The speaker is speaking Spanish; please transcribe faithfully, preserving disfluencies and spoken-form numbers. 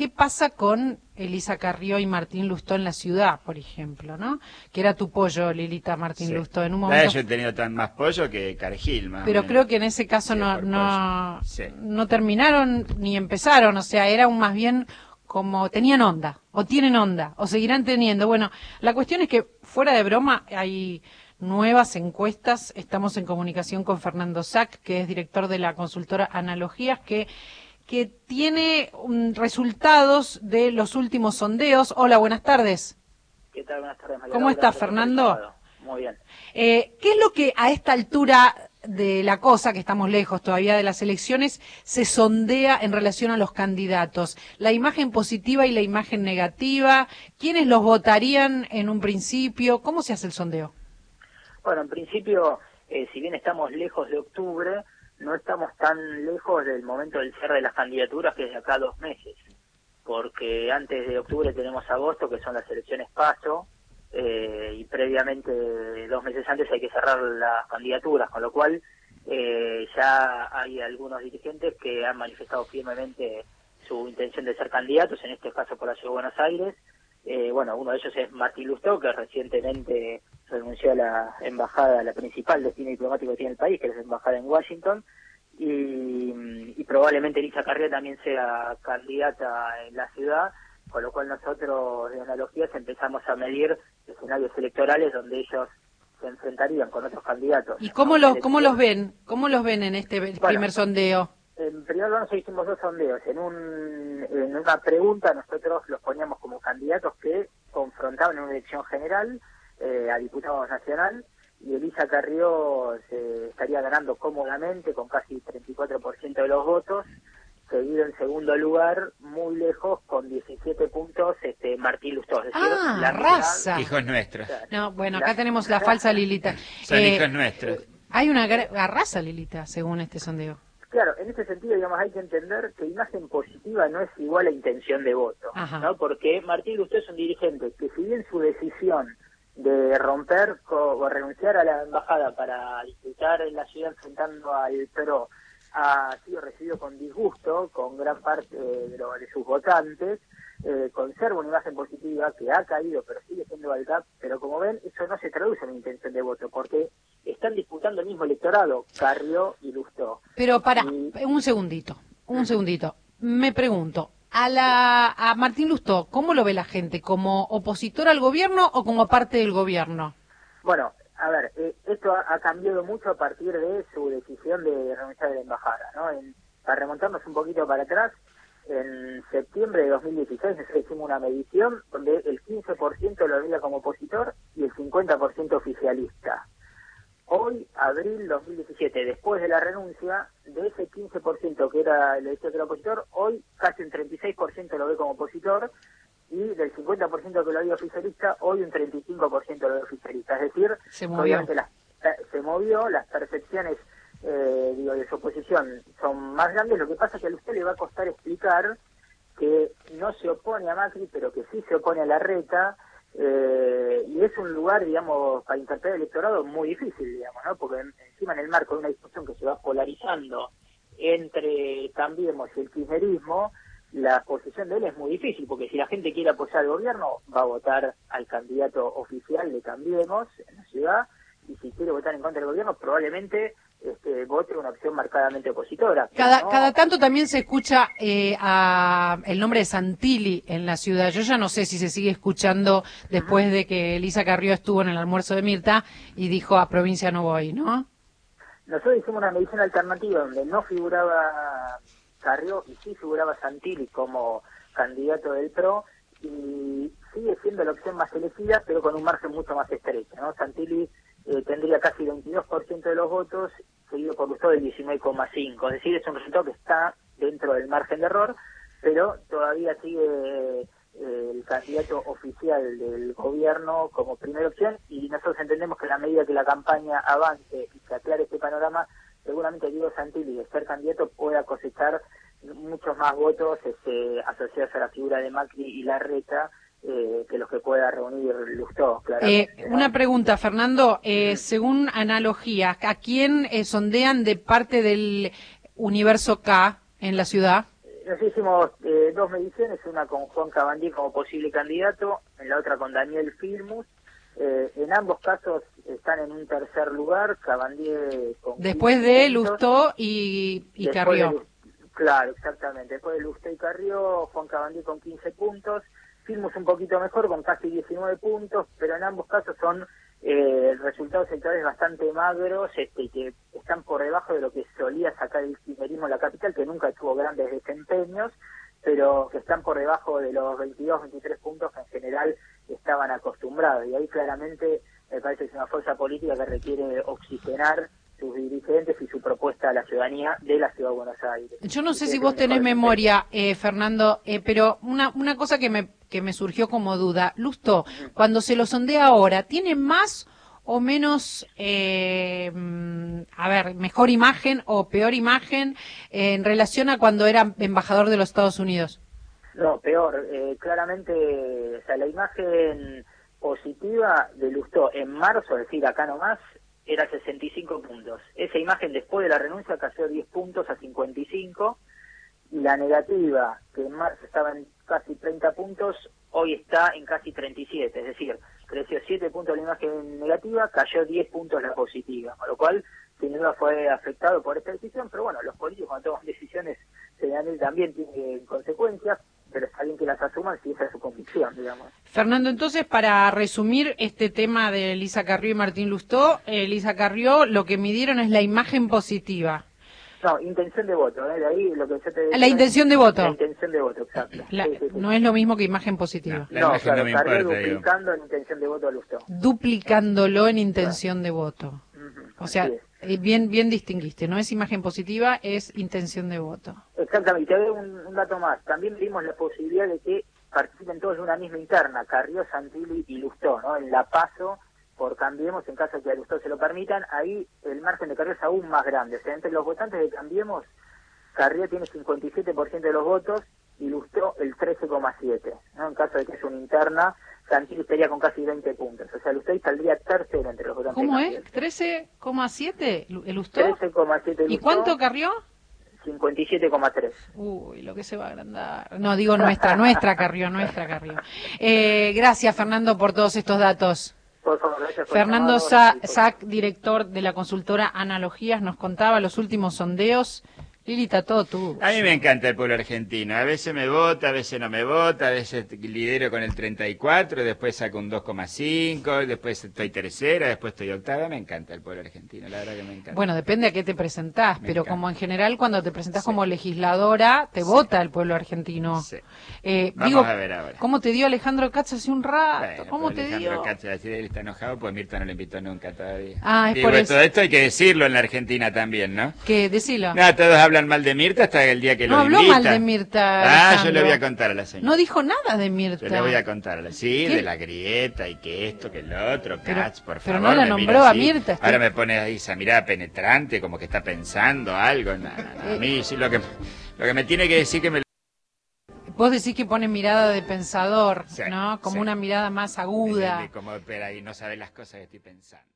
qué pasa con Elisa Carrió y Martín Lustó en la ciudad, por ejemplo, ¿no? Que era tu pollo, Lilita, Martín Sí. Lustó, en un momento. Yo he tenido tan más pollo que Cargill, más Pero o menos. creo que en ese caso Sí, no por no, pollo. Sí. no terminaron ni empezaron, o sea, era un más bien como tenían onda, o tienen onda, o seguirán teniendo. Bueno, la cuestión es que, fuera de broma, hay nuevas encuestas. Estamos en comunicación con Fernando Sack, que es director de la consultora Analogías, que que tiene um, resultados de los últimos sondeos. Hola, buenas tardes. ¿Qué tal? Buenas tardes, María ¿Cómo Laura, estás, gracias por el Fernando? llamado. Muy bien. Eh, ¿Qué es lo que a esta altura de la cosa, que estamos lejos todavía de las elecciones, se sondea en relación a los candidatos? La imagen positiva y la imagen negativa, ¿quiénes los votarían en un principio? ¿Cómo se hace el sondeo? Bueno, en principio, eh, si bien estamos lejos de octubre, no estamos tan lejos del momento del cierre de las candidaturas, que es de acá a dos meses, porque antes de octubre tenemos agosto, que son las elecciones PASO, eh, y previamente, dos meses antes, hay que cerrar las candidaturas, con lo cual eh, ya hay algunos dirigentes que han manifestado firmemente su intención de ser candidatos, en este caso por la Ciudad de Buenos Aires. Eh, bueno, uno de ellos es Martín Lustó, que recientemente renunció a la embajada, la principal destino diplomático que tiene el país, que es la embajada en Washington, y, y probablemente Elisa Carrió también sea candidata en la ciudad, con lo cual nosotros de Analogías empezamos a medir escenarios electorales donde ellos se enfrentarían con otros candidatos. ¿Y cómo los cómo los ven? ¿Cómo los ven en este Bueno, primer sondeo? En primer lugar, nosotros hicimos dos sondeos. En, un, en una pregunta nosotros los poníamos como candidatos que confrontaban en una elección general eh, a diputado nacional, y Elisa Carrió se estaría ganando cómodamente con casi treinta y cuatro por ciento de los votos, seguido en segundo lugar, muy lejos, con diecisiete puntos, este Martín Lustó. Es decir, Ah, la raza. Hijos nuestros. No, bueno, La- acá tenemos la falsa Lilita. Son Eh, hijos nuestros. Hay una gra- arrasa, Lilita, según este sondeo. Claro, en ese sentido, digamos, hay que entender que imagen positiva no es igual a intención de voto, Ajá. ¿no? Porque Martín Lustó es un dirigente que, si bien su decisión de romper co- o renunciar a la embajada para disputar en la ciudad enfrentando al PRO ha sido recibido con disgusto con gran parte de, lo- de sus votantes, eh, conserva una imagen positiva que ha caído, pero sigue siendo alta, pero como ven, eso no se traduce en intención de voto, porque están disputando el mismo electorado, Carrió y Lustó. Pero para, Y- un segundito, un segundito. Me pregunto, a la a Martín Lustó, ¿cómo lo ve la gente? ¿Como opositor al gobierno o como parte del gobierno? Bueno, a ver, eh, esto ha, ha cambiado mucho a partir de su decisión de renunciar de la embajada, ¿no? En, para remontarnos un poquito para atrás, en septiembre de dos mil dieciséis nosotros hicimos una medición donde el quince por ciento lo veía como opositor y el cincuenta por ciento oficialista. Hoy, abril dos mil diecisiete, después de la renuncia, de ese quince por ciento que era el decía que era opositor, hoy casi un treinta y seis por ciento lo ve como opositor, y del cincuenta por ciento que lo veía oficialista, hoy un treinta y cinco por ciento lo ve oficialista. Es decir, Se movió. obviamente las, eh, se movió, las percepciones eh, digo, de su oposición son más grandes. Lo que pasa es que a usted le va a costar explicar que no se opone a Macri, pero que sí se opone a Larreta, eh, y es un lugar, digamos, para interpretar el electorado muy difícil, digamos, ¿no? Porque en- encima en el marco de una discusión que se va polarizando entre Cambiemos y el kirchnerismo, la posición de él es muy difícil, porque si la gente quiere apoyar al gobierno, va a votar al candidato oficial de Cambiemos en la ciudad, y si quiere votar en contra del gobierno, probablemente este, vote una opción marcadamente opositora. Cada, ¿no? cada tanto también se escucha eh, a el nombre de Santilli en la ciudad. Yo ya no sé si se sigue escuchando después de que Elisa Carrió estuvo en el almuerzo de Mirta y dijo a provincia no voy, ¿no? Nosotros hicimos una medición alternativa donde no figuraba Carrió y sí figuraba Santilli como candidato del PRO, y sigue siendo la opción más elegida, pero con un margen mucho más estrecho, ¿no? Santilli eh, tendría casi veintidós por ciento de los votos, seguido por Lustó del diecinueve coma cinco por ciento. Es decir, es un resultado que está dentro del margen de error, pero todavía sigue eh, el candidato oficial del gobierno como primera opción, y nosotros entendemos que a la medida que la campaña avance y se aclare este panorama, seguramente Diego Santilli, de ser candidato, pueda cosechar muchos más votos este, asociados a la figura de Macri y Larreta, eh, que los que pueda reunir Lustó, claro. Eh, una pregunta, Fernando. Eh, según Analogías, ¿a quién eh, sondean de parte del universo K en la ciudad? nos hicimos eh, dos mediciones, una con Juan Cabandier como posible candidato, en la otra con Daniel Filmus. Eh, en ambos casos están en un tercer lugar, Cabandier con después de Lustó y, y Carrió. De, claro, exactamente. Después de Lustó y Carrió, Juan Cabandier con quince puntos, Filmus un poquito mejor con casi diecinueve puntos, pero en ambos casos son eh, resultados electorales bastante magros, este, que están por debajo de lo que solía sacar el kirchnerismo en la capital, que nunca tuvo grandes desempeños, pero que están por debajo de los veintidós, veintitrés puntos que en general estaban acostumbrados. Y ahí claramente me parece que es una fuerza política que requiere oxigenar sus dirigentes y su propuesta a la ciudadanía de la Ciudad de Buenos Aires. Yo no sé si vos tenés memoria, eh, Fernando, eh, pero una, una cosa que me, que me surgió como duda. Lustó, cuando se lo sondea ahora, ¿tiene más o menos, eh, a ver, mejor imagen o peor imagen en relación a cuando era embajador de los Estados Unidos? No, peor. Eh, claramente, o sea, la imagen positiva de Lustó en marzo, es decir, acá nomás, era sesenta y cinco puntos. Esa imagen después de la renuncia cayó diez puntos a cincuenta y cinco, y la negativa, que en marzo estaba en casi treinta puntos, hoy está en casi treinta y siete, es decir, creció siete puntos la imagen negativa, cayó diez puntos la positiva, con lo cual sin duda fue afectado por esta decisión, pero bueno, los políticos cuando toman decisiones generalmente también tienen consecuencias, pero está bien que las asuman si esa es su convicción, digamos. Fernando, entonces, para resumir este tema de Elisa Carrió y Martín Lustó, eh, Elisa Carrió, lo que midieron es la imagen positiva. No, intención de voto, ¿eh? De ahí lo que yo te decía. La intención de voto. La intención de voto, exacto. La, sí, sí, sí. No es lo mismo que imagen positiva. No, la no, imagen claro, no me Carrió importa, duplicando en intención de voto a Lustó. Duplicándolo en intención de voto. Uh-huh. O sea, eh, bien bien distinguiste, no es imagen positiva, es intención de voto. Exactamente, te doy un, un dato más. También vimos la posibilidad de que participen todos de una misma interna, Carrió, Santilli y Lustó, ¿no? En la PASO, por Cambiemos, en caso de que a Lustó se lo permitan, ahí el margen de Carrió es aún más grande. O sea, entre los votantes de Cambiemos, Carrió tiene cincuenta y siete por ciento de los votos y Lustó el trece coma siete por ciento, ¿no? En caso de que es una interna, Santilli estaría con casi veinte puntos. O sea, Lustó saldría tercero entre los votantes. ¿Cómo es? ¿trece coma siete el Lustó? trece coma siete Lustó. ¿Y cuánto Carrió? cincuenta y siete coma tres. Uy, lo que se va a agrandar. No, digo nuestra, nuestra Carrió, nuestra Carrió. Eh, gracias, Fernando, por todos estos datos. Por favor, gracias por Fernando llamarnos. Sac, director de la consultora Analogías, nos contaba los últimos sondeos. Lilita, todo tú. A mí me encanta el pueblo argentino. A veces me vota, a veces no me vota, a veces lidero con el treinta y cuatro, después saco un dos coma cinco, después estoy tercera, después estoy octava. Me encanta el pueblo argentino, la verdad que me encanta. Bueno, depende a qué te presentás, Me pero encanta. como en general cuando te presentás Sí. como legisladora, te Sí. vota el pueblo argentino. Sí. Eh, Vamos digo, a ver ahora. ¿cómo te dio Alejandro Katz hace un rato? Bueno, ¿Cómo pero te Alejandro dio? Katz, decir, él está enojado, pues Mirta no le invitó nunca todavía. Ah, es Digo, por eso. todo esto hay que decirlo en la Argentina también, ¿no? ¿Qué? Decilo. No, todos hablan mal de Mirta hasta el día que No lo habló invitan. mal de Mirta, Ah, yo Alejandro. le voy a contar a la señora. No dijo nada de Mirta. Yo le voy a contar a la... Sí, ¿Qué? de la grieta y que esto, que lo otro, Pero- Katz, por pero favor. no la me nombró mira a así. Mirta, estoy- Ahora me pone ahí esa mirada penetrante, como que está pensando algo. No, no, no, a mí sí, lo que, lo que me tiene que decir que me... Vos decís que pone mirada de pensador, Sí, ¿no? Como sí. una mirada más aguda. Como espera y no sabe las cosas que estoy pensando.